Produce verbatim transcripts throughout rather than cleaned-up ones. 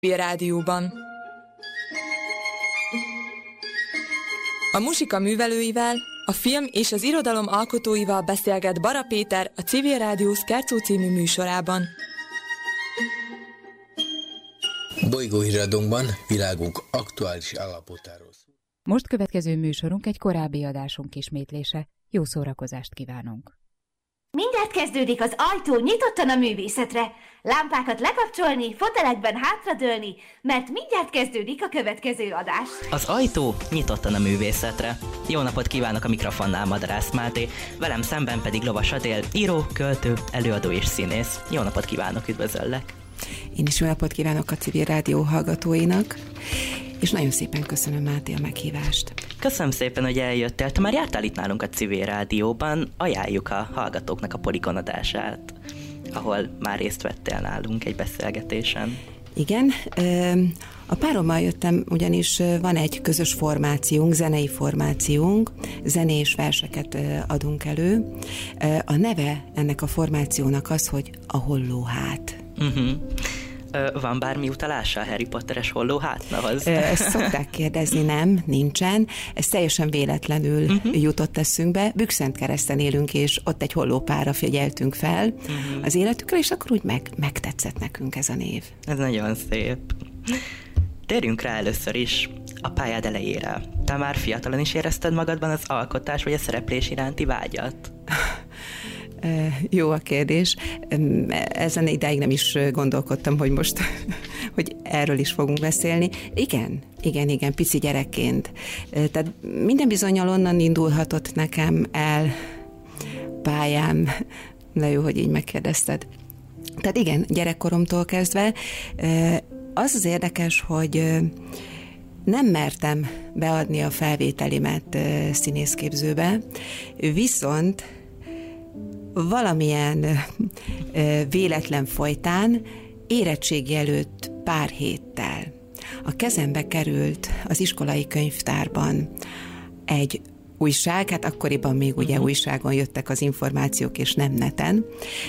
Civil Rádióban. A musika művelőivel, a film és az irodalom alkotóival beszélget Bara Péter a Civil Rádió Scherzo című műsorában. Bolygóhíradónkban világunk aktuális állapotáról. Most következő műsorunk egy korábbi adásunk ismétlése. Jó szórakozást kívánunk! Mindjárt kezdődik az ajtó nyitottan a művészetre. Lámpákat lekapcsolni, fotelekben hátradőlni, mert mindjárt kezdődik a következő adás. Az ajtó nyitottan a művészetre. Jó napot kívánok, a mikrofonnál Madarász Máté, velem szemben pedig Lovas Adél, író, költő, előadó és színész. Jó napot kívánok, üdvözöllek! Én is jó napot kívánok a Civil Rádió hallgatóinak, és nagyon szépen köszönöm, Máté, a meghívást. Köszönöm szépen, hogy eljöttél. Te már jártál itt nálunk a Civil Rádióban, ajánljuk a hallgatóknak a Polygon adását, ahol már részt vettél nálunk egy beszélgetésen. Igen, a párommal jöttem, ugyanis van egy közös formációnk, zenei formációnk, zenés verseket adunk elő. A neve ennek a formációnak az, hogy a Hollóhát. Uh-huh. Van bármi utalása a Harry Potteres Hollóhátnahoz? Ezt szokták kérdezni, nem, nincsen. Ez teljesen véletlenül uh-huh. jutott eszünkbe. Bükszentkereszten élünk, és ott egy hollópárra figyeltünk fel uh-huh. az életükre, és akkor úgy meg, megtetszett nekünk ez a név. Ez nagyon szép. Térjünk rá először is a pályád elejére. Te már fiatalon is érezted magadban az alkotás vagy a szereplés iránti vágyat? Jó a kérdés. Ezen ideig nem is gondolkodtam, hogy most hogy erről is fogunk beszélni. Igen, igen, igen, pici gyerekként. Tehát minden bizonnyal onnan indulhatott nekem el pályám. Na jó, hogy így megkérdezted. Tehát igen, gyerekkoromtól kezdve. Az az érdekes, hogy nem mertem beadni a felvételimet színészképzőbe, viszont valamilyen véletlen folytán érettségi előtt pár héttel a kezembe került az iskolai könyvtárban egy újság, hát akkoriban még ugye uh-huh. újságon jöttek az információk, és nem neten,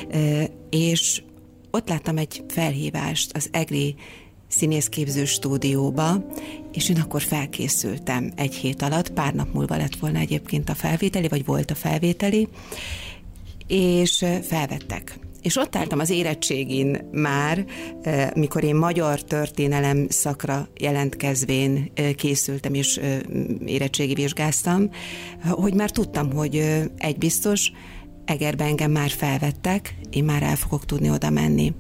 és ott láttam egy felhívást az EGRI színészképző stúdióba, és én akkor felkészültem egy hét alatt, pár nap múlva lett volna egyébként a felvételi, vagy volt a felvételi, és felvettek. És ott álltam az érettségin már, mikor én magyar történelem szakra jelentkezvén készültem, és érettségi vizsgáztam, hogy már tudtam, hogy egy biztos, Egerben engem már felvettek, én már el fogok tudni oda menni.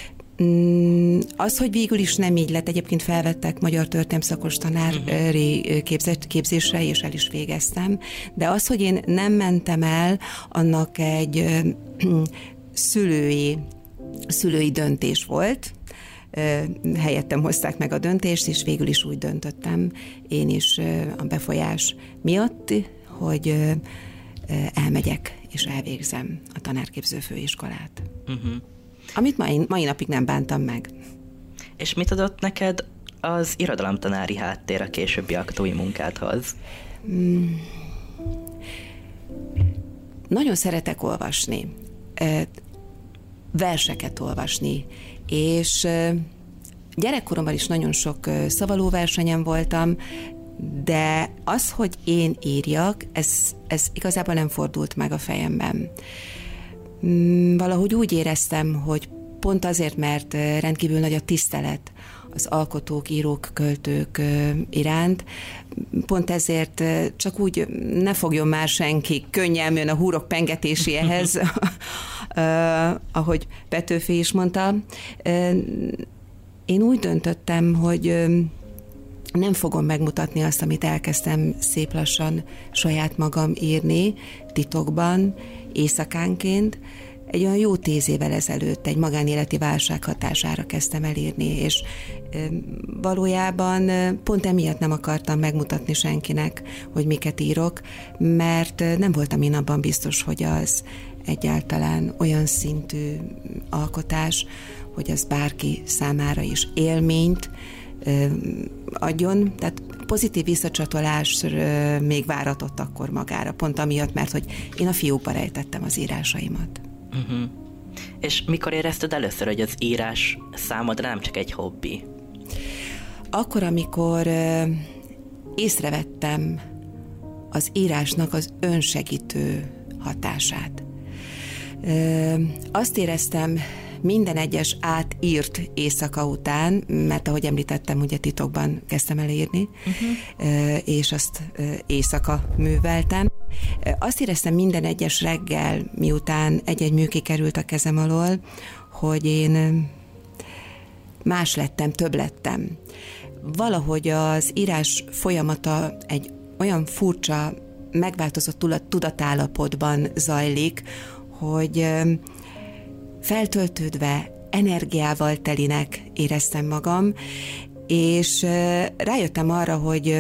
Az, hogy végül is nem így lett, egyébként felvettek magyar történelemszakos tanári képzésre, és el is végeztem, de az, hogy én nem mentem el, annak egy szülői, szülői döntés volt, helyettem hozták meg a döntést, és végül is úgy döntöttem én is a befolyás miatt, hogy elmegyek és elvégzem a tanárképző főiskolát. Uh-huh. Amit mai, mai napig nem bántam meg. És mit adott neked az irodalomtanári háttér a későbbi aktói munkádhoz? Hmm. Nagyon szeretek olvasni, verseket olvasni, és gyerekkoromban is nagyon sok szavalóversenyen voltam, de az, hogy én írjak, ez, ez igazából nem fordult meg a fejemben. Valahogy úgy éreztem, hogy pont azért, mert rendkívül nagy a tisztelet az alkotók, írók, költők iránt, pont ezért csak úgy ne fogjon már senki könnyelműen a húrok pengetéséhez, ahogy Petőfi is mondta. Én úgy döntöttem, hogy nem fogom megmutatni azt, amit elkezdtem szép lassan saját magam írni, titokban, éjszakánként. Egy olyan jó tíz évvel ezelőtt egy magánéleti válság hatására kezdtem el írni, és valójában pont emiatt nem akartam megmutatni senkinek, hogy miket írok, mert nem voltam én abban biztos, hogy az egyáltalán olyan szintű alkotás, hogy az bárki számára is élményt adjon, tehát pozitív visszacsatolás még váratott akkor magára, pont amiatt, mert hogy én a fiókba rejtettem az írásaimat. Uh-huh. És mikor érezted először, hogy az írás számodra nem csak egy hobbi? akkor, amikor észrevettem az írásnak az önsegítő hatását. Azt éreztem minden egyes átírt éjszaka után, mert ahogy említettem, ugye titokban kezdtem el írni, uh-huh. és azt éjszaka műveltem. Azt éreztem minden egyes reggel, miután egy-egy mű kikerült a kezem alól, hogy én más lettem, több lettem. Valahogy az írás folyamata egy olyan furcsa, megváltozott tudatállapotban zajlik, hogy feltöltődve, energiával telinek éreztem magam, és rájöttem arra, hogy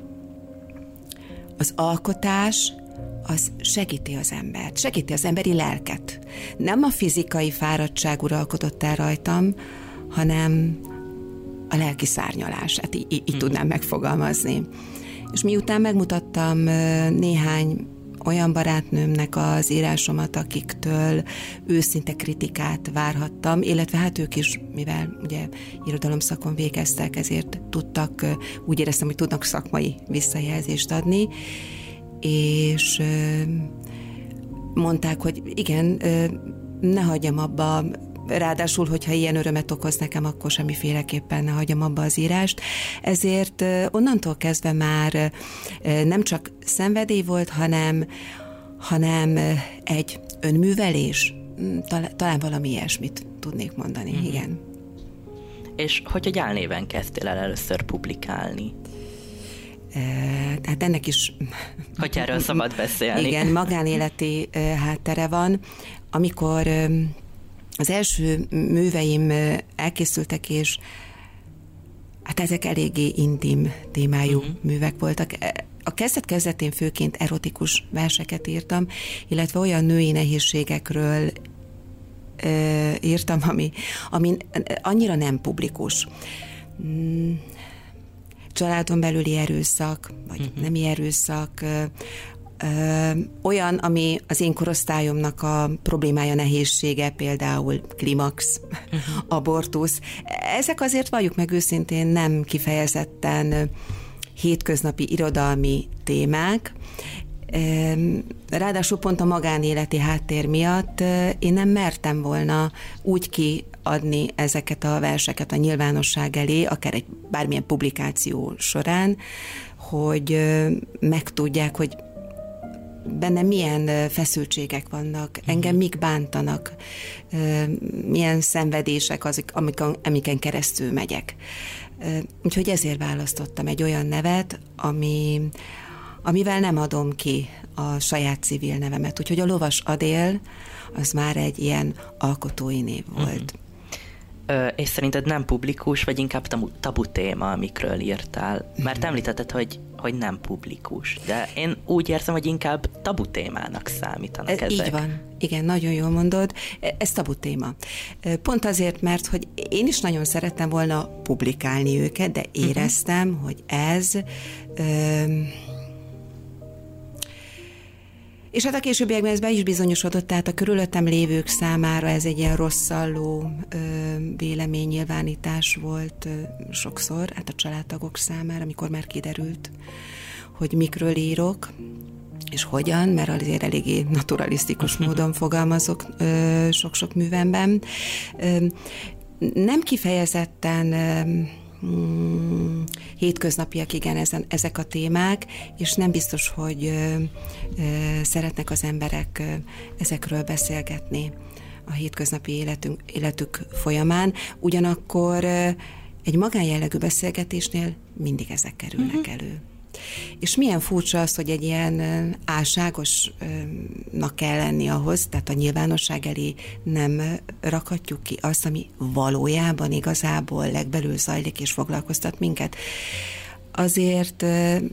az alkotás az segíti az embert, segíti az emberi lelket. Nem a fizikai fáradtság uralkodott el rajtam, hanem a lelki szárnyalás, hát így, így tudnám megfogalmazni. És miután megmutattam néhány olyan barátnőmnek az írásomat, akiktől őszinte kritikát várhattam, illetve hát ők is, mivel ugye irodalomszakon végeztek, ezért tudtak, úgy éreztem, hogy tudnak szakmai visszajelzést adni, és mondták, hogy igen, ne hagyjam abba, ráadásul, hogyha ilyen örömet okoz nekem, akkor semmiféleképpen ne hagyjam abba az írást. Ezért onnantól kezdve már nem csak szenvedély volt, hanem, hanem egy önművelés, talán valami ilyesmit tudnék mondani, mm-hmm. igen. És hogy egy álnéven kezdtél el először publikálni? Hát ennek is... Hogy erről szabad beszélni. Igen, magánéleti háttere van. Amikor az első műveim elkészültek, és hát ezek eléggé intim témájú uh-huh. művek voltak. A kezdet-kezdetén főként erotikus verseket írtam, illetve olyan női nehézségekről ö, írtam, ami, ami annyira nem publikus. Családon belüli erőszak, vagy uh-huh. nemi erőszak, ö, Ö, olyan, ami az én korosztályomnak a problémája, nehézsége, például klimax, uh-huh. abortusz. Ezek azért, valljuk meg őszintén, nem kifejezetten hétköznapi irodalmi témák. Ráadásul pont a magánéleti háttér miatt én nem mertem volna úgy kiadni ezeket a verseket a nyilvánosság elé, akár egy bármilyen publikáció során, hogy megtudják, hogy benne milyen feszültségek vannak, engem mik bántanak, milyen szenvedések azok, amiken keresztül megyek. Úgyhogy ezért választottam egy olyan nevet, ami, amivel nem adom ki a saját civil nevemet. Úgyhogy a Lovas Adél az már egy ilyen alkotói név volt. Uh-huh. Ö, és szerinted nem publikus, vagy inkább tabu, tabu téma, amikről írtál? Mert említetted, hogy, hogy nem publikus, de én úgy érzem, hogy inkább tabu témának számítanak ezek. Így van. Igen, nagyon jól mondod. Ez tabu téma. Pont azért, mert hogy én is nagyon szerettem volna publikálni őket, de éreztem, uh-huh. hogy ez... Ö, És hát a későbbiekben ez be is bizonyosodott, tehát a körülöttem lévők számára ez egy ilyen rosszalló véleménynyilvánítás volt ö, sokszor, hát a családtagok számára, amikor már kiderült, hogy mikről írok, és hogyan, mert azért eléggé naturalisztikus módon fogalmazok ö, sok-sok művemben. Ö, nem kifejezetten... Ö, Hmm, hétköznapiak, igen, ezen, ezek a témák, és nem biztos, hogy ö, ö, szeretnek az emberek ö, ezekről beszélgetni a hétköznapi életünk, életük folyamán. Ugyanakkor ö, egy magánjellegű beszélgetésnél mindig ezek kerülnek uh-huh. elő. És milyen furcsa az, hogy egy ilyen álságosnak kell lenni ahhoz, tehát a nyilvánosság elé nem rakhatjuk ki azt, ami valójában igazából legbelül zajlik és foglalkoztat minket. Azért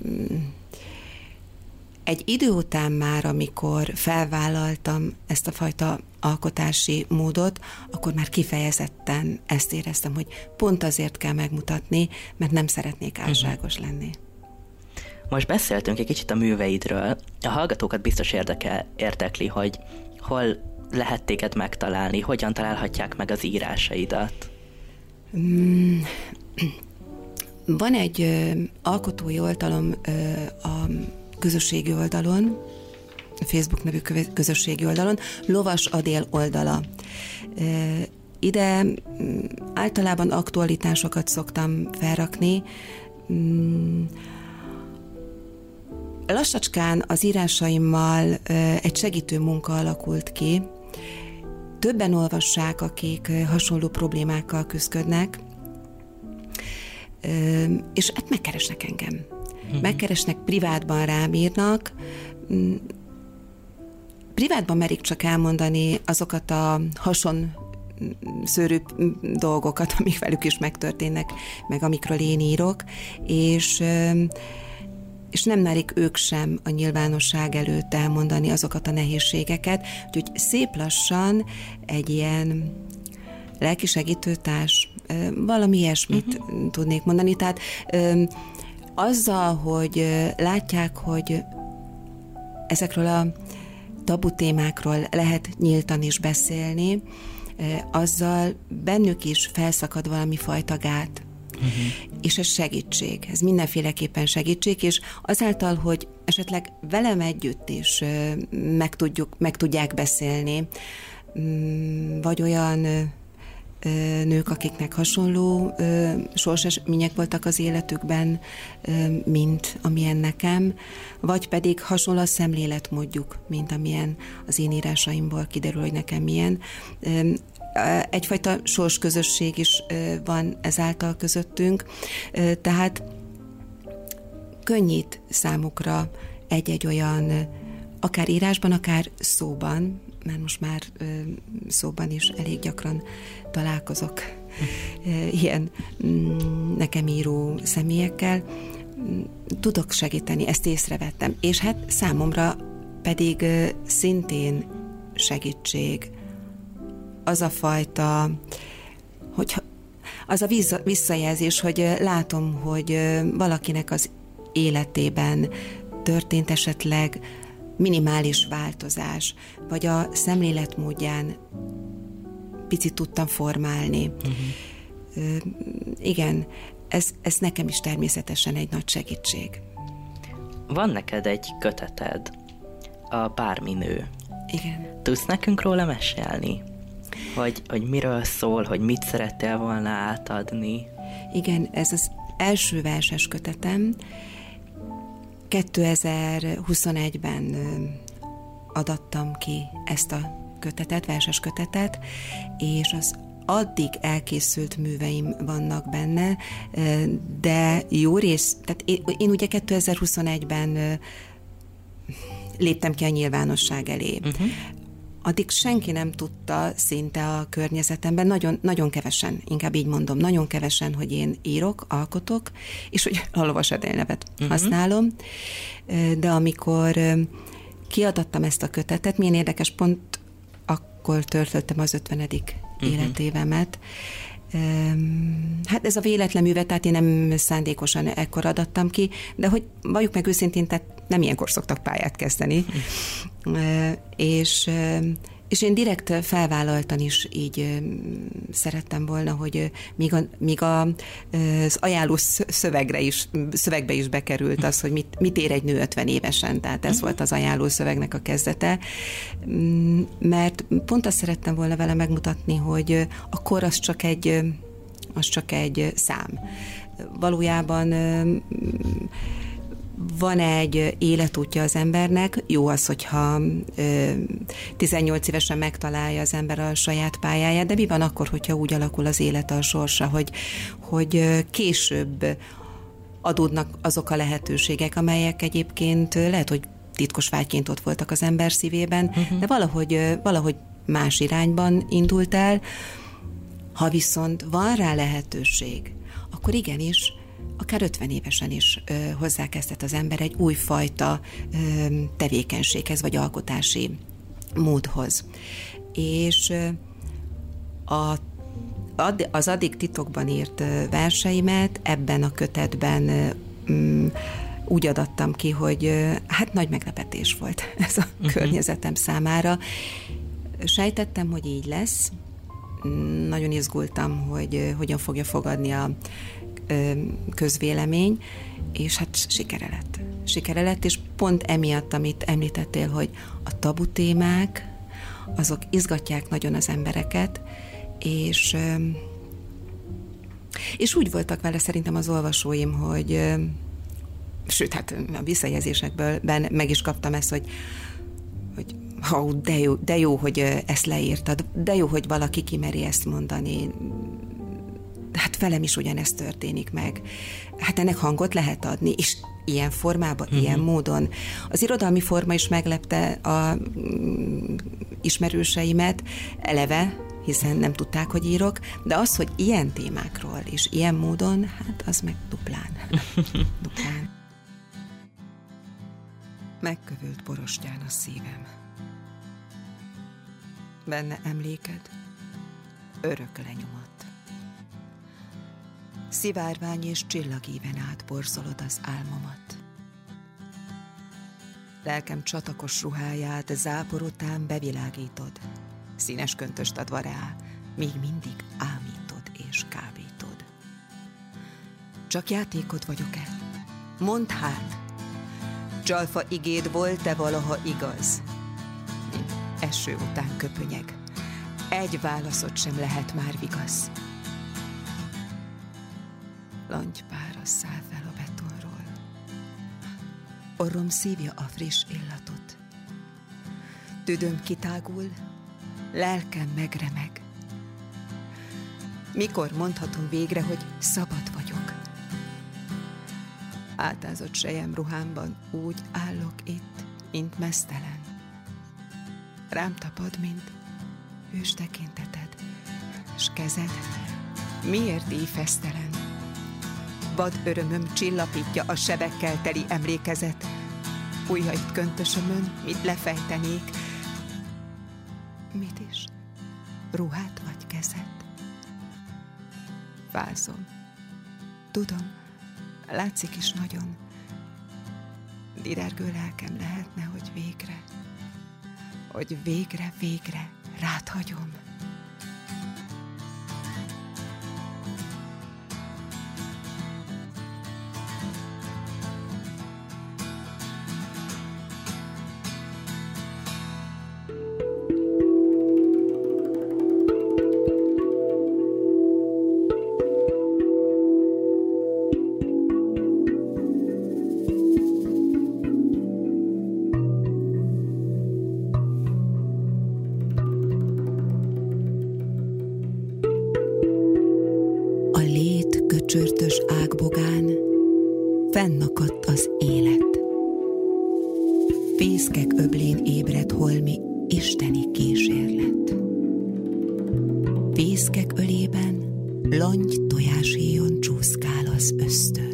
egy idő után már, amikor felvállaltam ezt a fajta alkotási módot, akkor már kifejezetten ezt éreztem, hogy pont azért kell megmutatni, mert nem szeretnék álságos lenni. Most beszéltünk egy kicsit a műveidről. A hallgatókat biztos érdekel, érdekli, hogy hol lehet téged megtalálni, hogyan találhatják meg az írásaidat? Mm, Van egy ö, alkotói oldalom ö, a közösségi oldalon, a Facebook nevű közösségi oldalon, Lovas Adél oldala. Ö, ide általában aktualitásokat szoktam felrakni. Lassacskán az írásaimmal egy segítő munka alakult ki. Többen olvassák, akik hasonló problémákkal küzdködnek, és hát megkeresnek engem. Uh-huh. Megkeresnek, privátban rám írnak. Privátban merik csak elmondani azokat a hason szőrű dolgokat, amik velük is megtörténnek, meg amikről én írok, és, és nem merik ők sem a nyilvánosság előtt elmondani azokat a nehézségeket, úgyhogy szép lassan egy ilyen lelki segítőtárs, valami ilyesmit uh-huh. tudnék mondani. Tehát azzal, hogy látják, hogy ezekről a tabu témákról lehet nyíltan is beszélni, azzal bennük is felszakad valami fajta gát. Uh-huh. És ez segítség, ez mindenféleképpen segítség, és azáltal, hogy esetleg velem együtt is meg, tudjuk, meg tudják beszélni, vagy olyan nők, akiknek hasonló sorsesemények voltak az életükben, mint amilyen nekem, vagy pedig hasonló a szemléletmódjuk, mint amilyen az én írásaimból kiderül, hogy nekem milyen. Egyfajta sorsközösség is van ezáltal közöttünk, tehát könnyít számukra egy-egy olyan, akár írásban, akár szóban, mert most már szóban is elég gyakran találkozok ilyen nekem író személyekkel, tudok segíteni, ezt észrevettem, és hát számomra pedig szintén segítség az a fajta, hogy az a visszajelzés, hogy látom, hogy valakinek az életében történt esetleg minimális változás, vagy a szemléletmódján picit tudtam formálni. Uh-huh. Igen, ez, ez nekem is természetesen egy nagy segítség. Van neked egy köteted, a Bármi nő. Igen. Tudsz nekünk róla mesélni? Hogy, hogy miről szól, hogy mit szerettél volna átadni? Igen, ez az első verses kötetem. kétezer-huszonegyben adattam ki ezt a kötetet, verses kötetet, és az addig elkészült műveim vannak benne, de jó rész, tehát én, én ugye kétezer-huszonegyben léptem ki a nyilvánosság elé. Uh-huh. Addig senki nem tudta szinte a környezetemben, nagyon, nagyon kevesen, inkább így mondom, nagyon kevesen, hogy én írok, alkotok, és hogy a Lovas Adél nevet uh-huh. használom. De amikor kiadattam ezt a kötetet, milyen érdekes, pont akkor töltöttem az ötvenedik uh-huh. életévemet. Hát ez a véletlen műve, tehát én nem szándékosan ekkor adattam ki, de hogy valljuk meg őszintén, tehát nem ilyenkor szoktak pályát kezdeni. Uh-huh. És, és én direkt felvállaltan is így szerettem volna, hogy míg, a, míg a, az ajánló szövegre is, szövegbe is bekerült az, hogy mit, mit ér egy nő ötven évesen, tehát ez uh-huh. volt az ajánló szövegnek a kezdete, mert pont azt szerettem volna vele megmutatni, hogy a kor az csak egy, az csak egy szám. Valójában van egy életútja az embernek, jó az, hogyha ö, tizennyolc évesen megtalálja az ember a saját pályáját, de mi van akkor, hogyha úgy alakul az élete, a sorsa, hogy, hogy később adódnak azok a lehetőségek, amelyek egyébként lehet, hogy titkos vágyként ott voltak az ember szívében, uh-huh. de valahogy, valahogy más irányban indult el. Ha viszont van rá lehetőség, akkor igenis, akár ötven évesen is ö, hozzákezdett az ember egy újfajta ö, tevékenységhez, vagy alkotási módhoz. És ö, a, ad, az addig titokban írt ö, verseimet ebben a kötetben ö, úgy adattam ki, hogy ö, hát nagy meglepetés volt ez a uh-huh. környezetem számára. Sejtettem, hogy így lesz. Nagyon izgultam, hogy ö, hogyan fogja fogadni a közvélemény, és hát sikere lett. Sikere lett, és pont emiatt, amit említettél, hogy a tabu témák, azok izgatják nagyon az embereket, és, és úgy voltak vele szerintem az olvasóim, hogy sőt, hát a visszajelzésekből meg is kaptam ezt, hogy, hogy ha, de, jó, de jó, hogy ezt leírtad, de jó, hogy valaki kimeri ezt mondani, hát velem is ugyanezt történik meg. Hát ennek hangot lehet adni, és ilyen formában, uh-huh. ilyen módon. Az irodalmi forma is meglepte a mm, ismerőseimet eleve, hiszen nem tudták, hogy írok, de az, hogy ilyen témákról és ilyen módon, hát az meg duplán. duplán. Megkövült borostyán a szívem. Benne emléked, örök lenyomat. Szivárvány és csillagíven átborzolod az álmomat. Lelkem csatakos ruháját zápor után bevilágítod, színes köntöst adva rá, még mindig ámítod és kábítod. Csak játékod vagyok-e? Mondd hát! Csalfa igéd volt-e valaha igaz? Mint eső után köpönyeg, egy válaszod sem lehet már vigasz. Langypára száll fel a betonról. Orrom szívja a friss illatot. Tüdőm kitágul, lelkem megremeg. Mikor mondhatom végre, hogy szabad vagyok? Átázott selyemruhámban úgy állok itt, mint meztelen. Rám tapad, mint hős tekinteted, s kezed miért így fesztelen? Vad örömöm csillapítja a sebekkel teli emlékezet. Ujjait köntösömön, mit lefejtenék. Mit is? Ruhát vagy kezet? Fázom. Tudom, látszik is nagyon. Dirergő lelkem lehetne, hogy végre, hogy végre, végre rád hagyom. Csörtös ágbogán fennakadt az élet. Fészkek öblén ébredt holmi isteni kísérlet. Fészkek ölében langy tojáshéjon csúszkál az ösztön.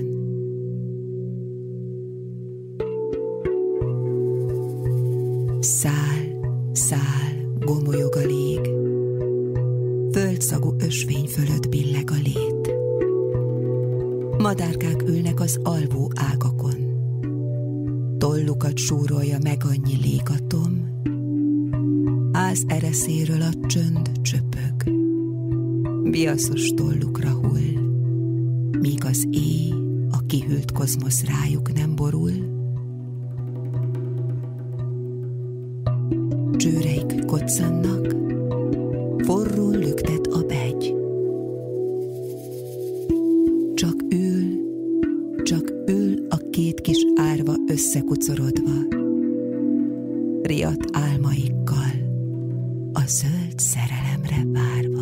Szál, szál, gomolyog a lég, földszagú ösvény fölött billeg a lét. Madárkák ülnek az alvó ágakon, tollukat súrolja meg annyi légatom, ház ereszéről a csönd csöpög, viaszos tollukra hull, míg az éj, a kihűlt kozmosz rájuk nem borul. Csőreik koccannak, forró lüktet a begy. Csak ül, csak ül a két kis árva összekucorodva, riadt álmaikkal, a zöld szerelemre várva.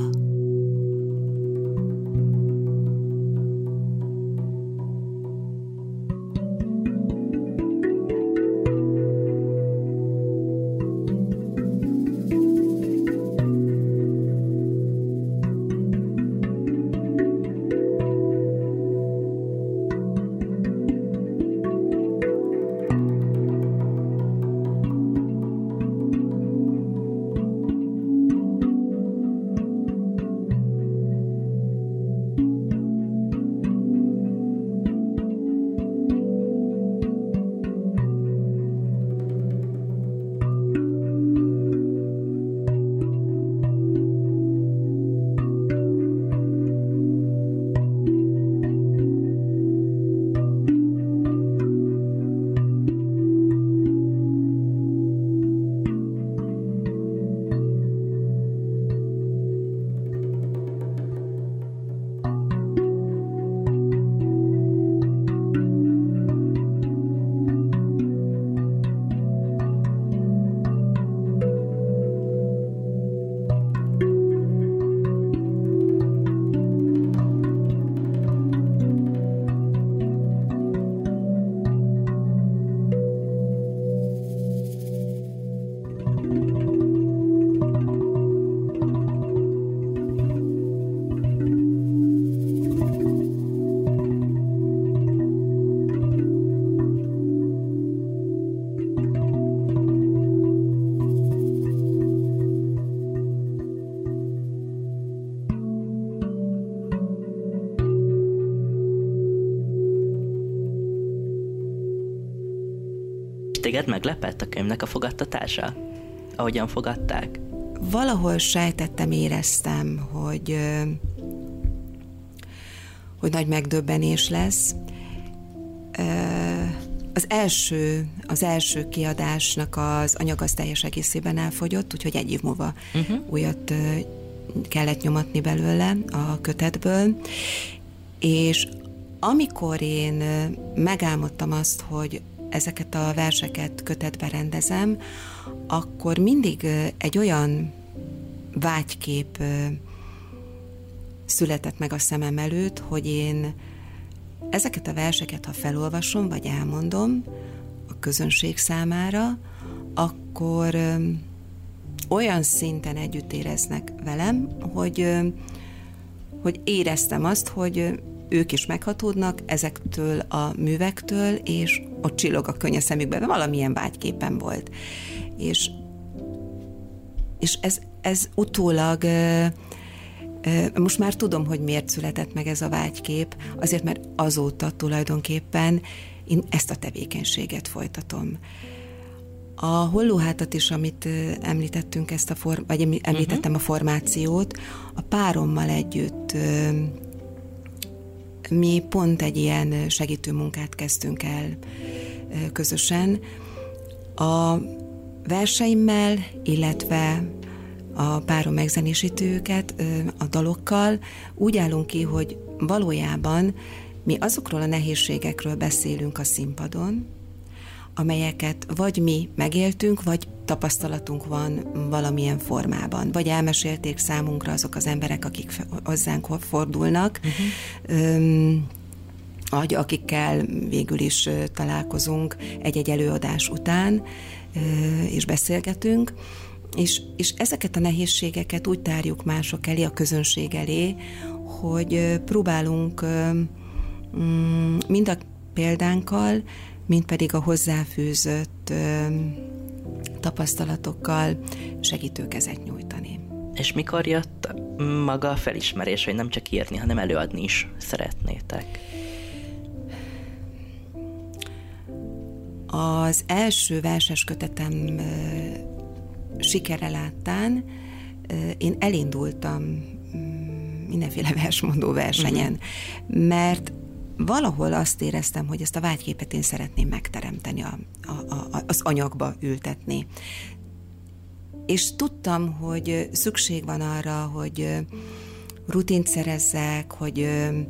téged meglepett a könyvnek a fogadtatása? Ahogyan fogadták? Valahol sejtettem, éreztem, hogy, hogy nagy megdöbbenés lesz. Az első, az első kiadásnak az anyag az teljes egészében elfogyott, úgyhogy egy év múlva uh-huh. újat kellett nyomatni belőle a kötetből, és amikor én megálmodtam azt, hogy ezeket a verseket kötetbe rendezem, akkor mindig egy olyan vágykép született meg a szemem előtt, hogy én ezeket a verseket, ha felolvasom, vagy elmondom a közönség számára, akkor olyan szinten együtt éreznek velem, hogy, hogy éreztem azt, hogy ők is meghatódnak ezektől a művektől, és ott csillog a könny a szemükben, valamilyen vágyképen volt. És, és ez, ez utólag, most már tudom, hogy miért született meg ez a vágykép, azért, mert azóta tulajdonképpen én ezt a tevékenységet folytatom. A Hollóhátat is, amit említettünk, ezt a form- vagy említettem uh-huh. a formációt, a párommal együtt mi pont egy ilyen segítő munkát kezdtünk el közösen. A verseimmel, illetve a párom megzenésíti őket a dalokkal, úgy állunk ki, hogy valójában mi azokról a nehézségekről beszélünk a színpadon, amelyeket vagy mi megéltünk, vagy tapasztalatunk van valamilyen formában, vagy elmesélték számunkra azok az emberek, akik hozzánk fordulnak, uh-huh. öm, vagy akikkel végül is találkozunk egy-egy előadás után, és beszélgetünk, és, és ezeket a nehézségeket úgy tárjuk mások elé, a közönség elé, hogy próbálunk mind a példánkkal, mind pedig a hozzáfűzött tapasztalatokkal segítőkezet nyújtani. És mikor jött maga a felismerés, hogy nem csak írni, hanem előadni is szeretnétek? Az első verses kötetem sikere láttán én elindultam mindenféle versmondó versenyen, uh-huh. mert valahol azt éreztem, hogy ezt a vágyképet én szeretném megteremteni, a, a, a, az anyagba ültetni. És tudtam, hogy szükség van arra, hogy rutint szerezzek, hogy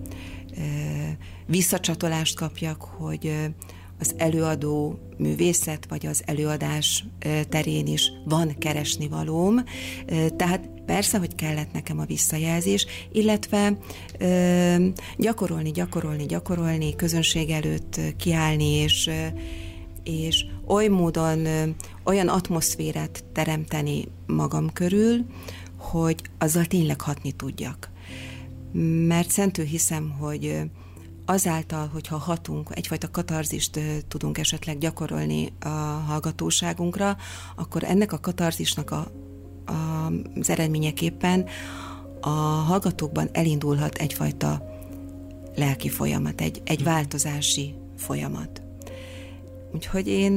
visszacsatolást kapjak, hogy az előadó művészet, vagy az előadás terén is van keresnivalóm. Tehát persze, hogy kellett nekem a visszajelzés, illetve ö, gyakorolni, gyakorolni, gyakorolni, közönség előtt kiállni, és, és oly módon ö, olyan atmoszférát teremteni magam körül, hogy azzal tényleg hatni tudjak. Mert szentül hiszem, hogy azáltal, hogyha hatunk, egyfajta katarzist tudunk esetleg gyakorolni a hallgatóságunkra, akkor ennek a katarzisnak a az eredményeképpen a hallgatókban elindulhat egyfajta lelki folyamat, egy, egy változási folyamat. Úgyhogy én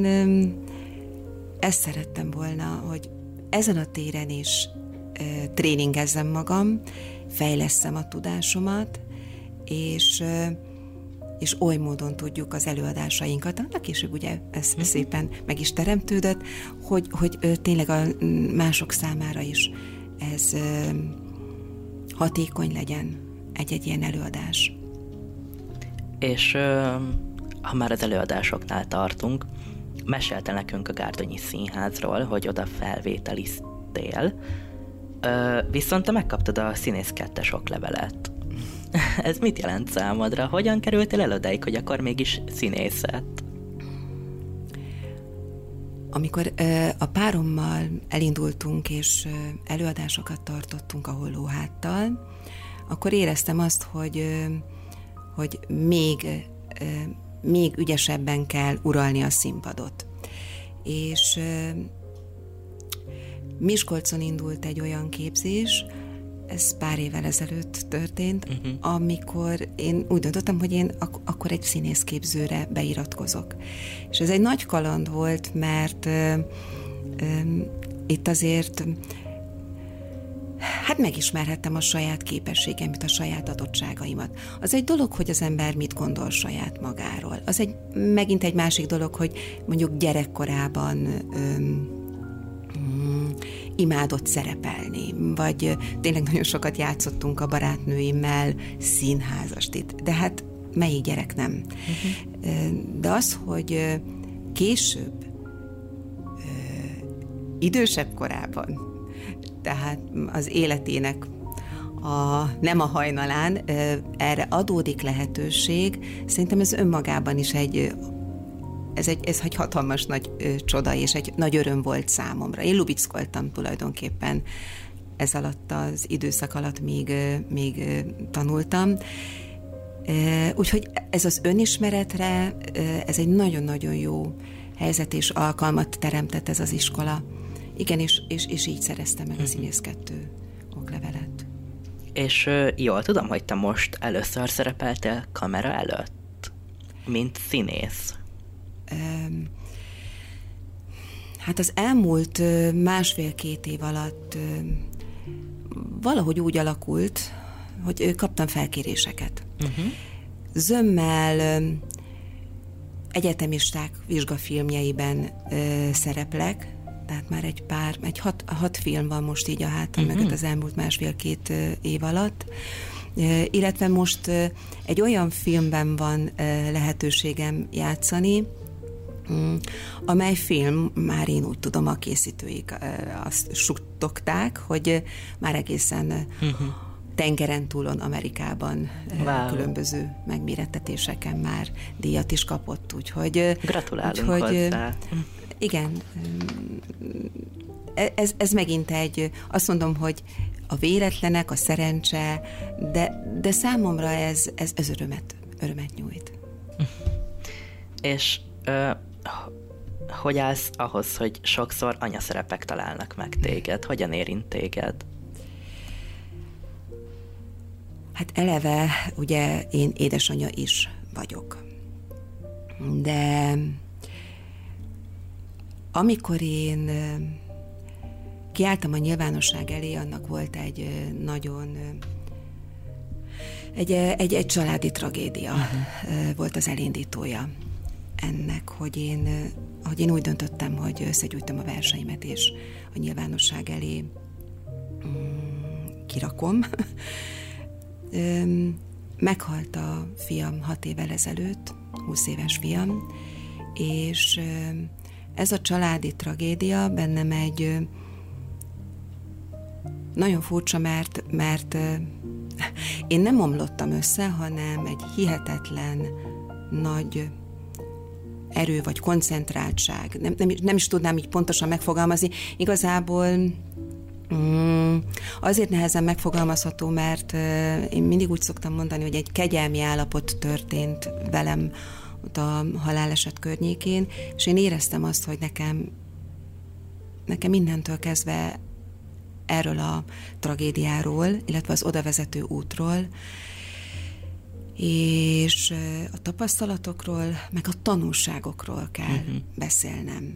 ezt szerettem volna, hogy ezen a téren is tréningezzem magam, fejlesszem a tudásomat, és, és oly módon tudjuk az előadásainkat, annak később ugye ez mm. szépen meg is teremtődött, hogy, hogy tényleg a mások számára is ez hatékony legyen egy-egy ilyen előadás. És ha már az előadásoknál tartunk, mesélte nekünk a Gárdonyi Színházról, hogy oda felvételiztél, viszont te megkaptad a színész kettes oklevelet. Ez mit jelent számodra? Hogyan kerültél el odáig, hogy akkor mégis színészet? Amikor ö, a párommal elindultunk, és ö, előadásokat tartottunk a Hollóháttal, akkor éreztem azt, hogy, ö, hogy még, ö, még ügyesebben kell uralni a színpadot. És ö, Miskolcon indult egy olyan képzés, ez pár évvel ezelőtt történt, uh-huh. amikor én úgy döntöttem, hogy én ak- akkor egy színészképzőre beiratkozok. És ez egy nagy kaland volt, mert ö, ö, itt azért hát megismerhettem a saját képességeimet, a saját adottságaimat. Az egy dolog, hogy az ember mit gondol saját magáról. Az egy megint egy másik dolog, hogy mondjuk gyerekkorában öm, mm, imádott szerepelni, vagy tényleg nagyon sokat játszottunk a barátnőimmel színházast, de hát melyik gyerek nem? Uh-huh. De az, hogy később, idősebb korában, tehát az életének a, nem a hajnalán erre adódik lehetőség, szerintem ez önmagában is egy, ez egy, ez egy hatalmas nagy csoda, és egy nagy öröm volt számomra. Én lubickoltam tulajdonképpen ez alatt az időszak alatt, még, még tanultam. Úgyhogy ez az önismeretre, ez egy nagyon-nagyon jó helyzet és alkalmat teremtett ez az iskola. Igen, és, és, és így szereztem meg a Színész kettő oklevelet. És ö, jól tudom, hogy te most először szerepeltél kamera előtt, mint színész. Um, hát az elmúlt másfél-két év alatt valahogy úgy alakult, hogy kaptam felkéréseket. Uh-huh. Zömmel egyetemisták vizsgafilmjeiben ö, szereplek, tehát már egy pár, egy hat, hat film van most így a hátam uh-huh. mögött az elmúlt másfél-két év alatt, illetve most egy olyan filmben van lehetőségem játszani, amely film, már én úgy tudom, a készítőik azt suttogták, hogy már egészen uh-huh. tengeren túlon Amerikában wow. különböző megmérettetéseken már díjat is kapott, úgyhogy... Gratulálunk úgyhogy, hozzá. Igen, ez, ez megint egy, azt mondom, hogy a véletlenek, a szerencse, de, de számomra ez, ez, ez örömet, örömet nyújt. És ö, hogy állsz ahhoz, hogy sokszor anyaszerepek találnak meg téged? Hogyan érint téged? Hát eleve, ugye én édesanyja is vagyok. De amikor én kiálltam a nyilvánosság elé, annak volt egy nagyon, egy, egy, egy családi tragédia uh-huh. volt az elindítója ennek, hogy én, hogy én úgy döntöttem, hogy összegyűjtöm a verseimet, és a nyilvánosság elé kirakom. Meghalt a fiam hat évvel ezelőtt, húsz éves fiam, és ez a családi tragédia bennem egy nagyon furcsa, mert, mert én nem omlottam össze, hanem egy hihetetlen nagy erő vagy koncentráltság. Nem, nem, nem is tudnám így pontosan megfogalmazni. Igazából mm, azért nehezen megfogalmazható, mert én mindig úgy szoktam mondani, hogy egy kegyelmi állapot történt velem ott a haláleset környékén, és én éreztem azt, hogy nekem, nekem mindentől kezdve erről a tragédiáról, illetve az odavezető útról, és a tapasztalatokról, meg a tanulságokról kell uh-huh. beszélnem.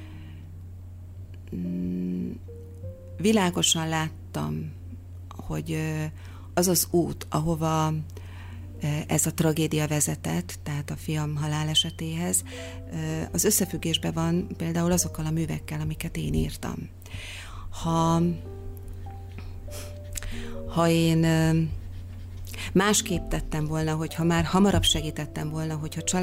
Világosan láttam, hogy az az út, ahova ez a tragédia vezetett, tehát a fiam halálesetéhez, az összefüggésben van például azokkal a művekkel, amiket én írtam. Ha, ha én másképp tettem volna, hogyha már hamarabb segítettem volna, hogyha család